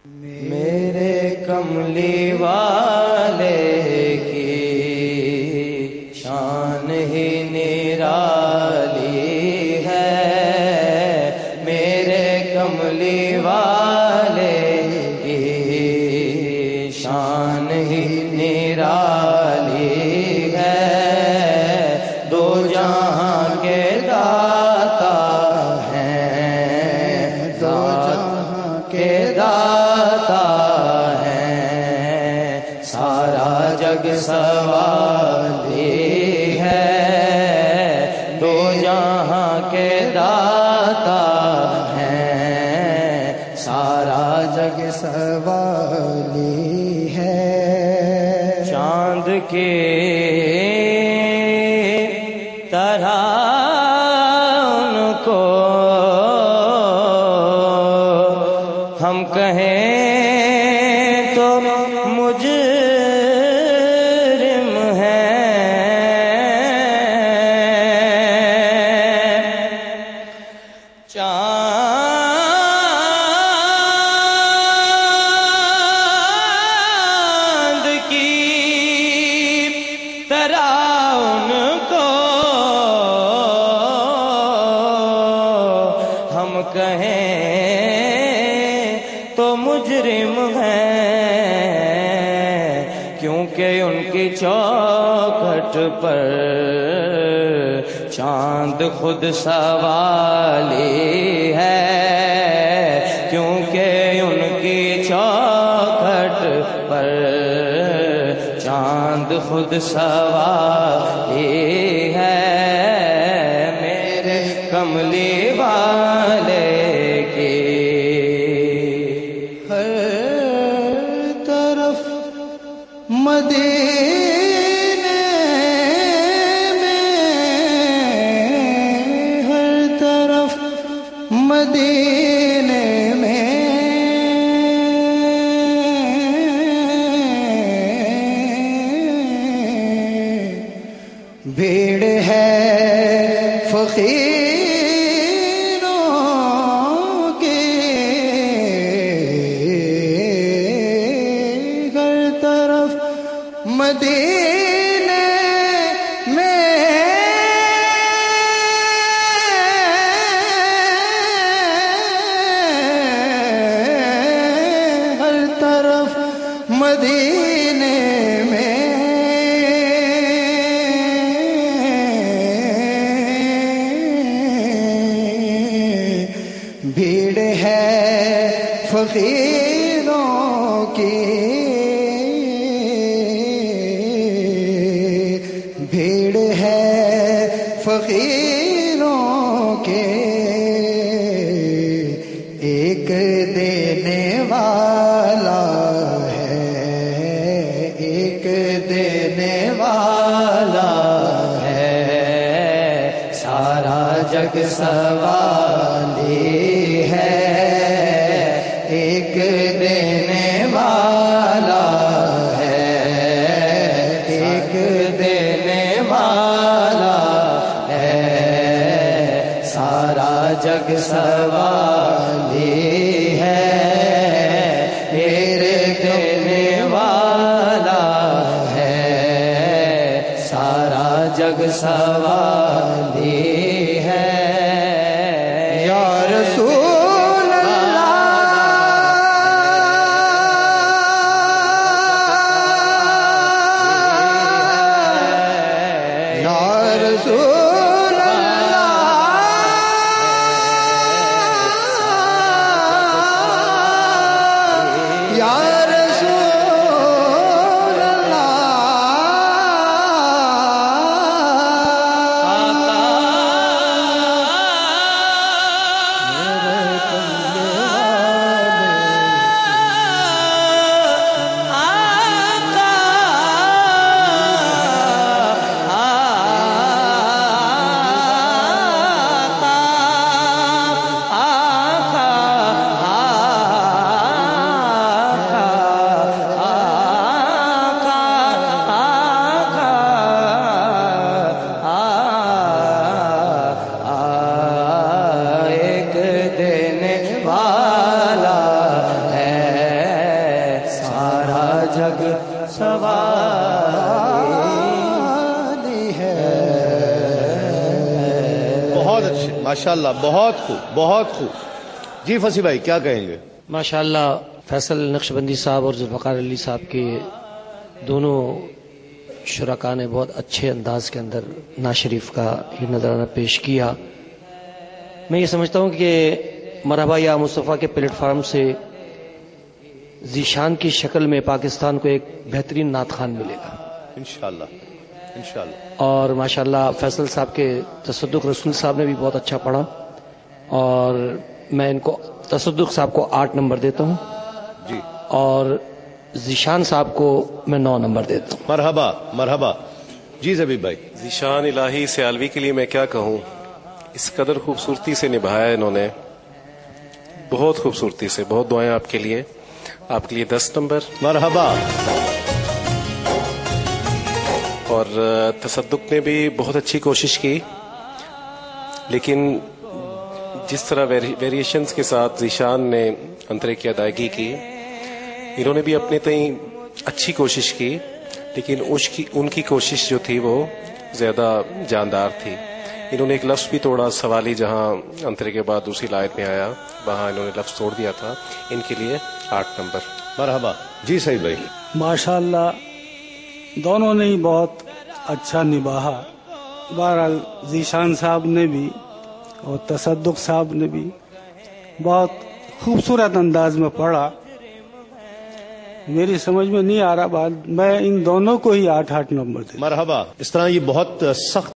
میرے کملی والے کی شان ہی نرالی ہے، میرے کملی والے کی شان ہی نرالی ہے، دو جہاں کے داتا ہیں، دو جہاں کے داتا ہیں، سارا جگ سوالی ہے، دو جہاں کے داتا ہیں، سارا جگ سوالی ہے۔ چاند کی طرح ان کو ہم کہیں تو مجرم ہیں، چاند کی طرح ان کو ہم کہیں تو مجرم ہیں، کیونکہ ان کی چوکھٹ پر چاند خود سوالی ہے، کیونکہ ان کی چوکھٹ پر چاند خود سوالی ہے، میرے کملی والے کی ہر طرف مدینے میں، ہر طرف مدینے میں بھیڑ ہے فقیروں کی، ہر طرف مدینے میں ہر طرف مدینے میں بھیڑ ہے فقیروں کی، بھیڑ ہے فقیروں کے، ایک دینے والا ہے، ایک دینے والا ہے، سارا جگ سوالی ہے، ایک دینے والا ہے، ایک دینے والا ہے، سارا جگ سوالی ہے، میرے دینے والا ہے، سارا جگ سوالی ہے۔ یا رسول اللہ، یا رسول اللہ، یا رسول اللہ، سوالی ہے. بہت اچھے، ماشاءاللہ، بہت خوب، بہت خوب. جی فصیح بھائی کیا کہیں گے؟ ماشاءاللہ فیصل نقشبندی صاحب اور ذوالفقار علی صاحب کے دونوں شرکاء نے بہت اچھے انداز کے اندر نعت شریف کا یہ نذرانہ پیش کیا. میں یہ سمجھتا ہوں کہ مرحبا یا مصطفیٰ کے پلیٹ فارم سے ذیشان کی شکل میں پاکستان کو ایک بہترین نعت خوان ملے گا انشاءاللہ انشاءاللہ. اور ماشاءاللہ فیصل صاحب کے تصدق رسول صاحب نے بھی بہت اچھا پڑھا، اور میں ان کو تصدق صاحب کو 8 نمبر دیتا ہوں جی اور ذیشان صاحب کو میں 9 نمبر دیتا ہوں. مرحبا مرحبا. جی زبیب بھائی. ذیشان الہی سیالوی کے لیے میں کیا کہوں، اس قدر خوبصورتی سے نبھایا انہوں نے، بہت خوبصورتی سے. بہت دعائیں آپ کے لیے. آپ کے لیے 10 نمبر. مرحبا. اور تصدق نے بھی بہت اچھی کوشش کی، لیکن جس طرح ویریشنز کے ساتھ ذیشان نے انترے کی ادائیگی کی، انہوں نے بھی اپنے تئیں اچھی کوشش کی، لیکن ان کی کوشش جو تھی وہ زیادہ جاندار تھی. انہوں نے ایک لفظ بھی توڑا سوالی، جہاں انترے کے بعد دوسری لائن میں آیا وہاں انہوں نے لفظ توڑ دیا تھا. ان کے لیے 8 نمبر. مرحبا. جی سعید بھائی. ماشاءاللہ دونوں نے ہی بہت اچھا نبھایا. بہرحال ذیشان صاحب نے بھی اور تصدق صاحب نے بھی بہت خوبصورت انداز میں پڑھا. میری سمجھ میں نہیں آ رہا بات، میں ان دونوں کو ہی 8 نمبر دے. مرحبا. اس طرح یہ بہت سخت